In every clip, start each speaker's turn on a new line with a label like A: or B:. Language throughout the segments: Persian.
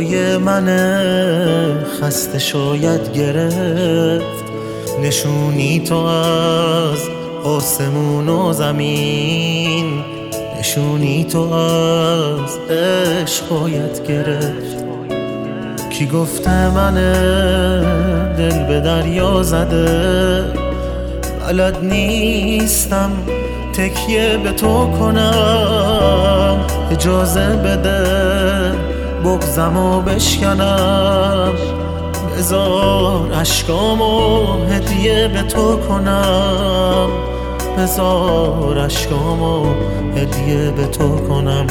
A: پای من خسته شاید گرفت نشونی تو از آسمون و زمین، نشونی تو از عشق باید گرفت. کی گفته من دل به دریا زده، بلد نیستم تکیه به تو کنم، اجازه بده بغضمو بشکنم، بذار اشکامو هدیه به تو کنم، بذار اشکامو هدیه به تو کنم.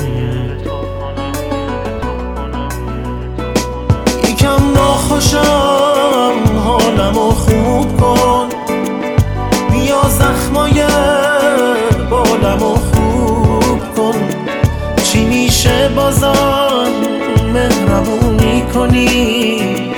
A: یکم ناخوشم حالمو خوب کن، بیا زخمای بالمو خوب کن، چی میشه بازم مهربونی کنی،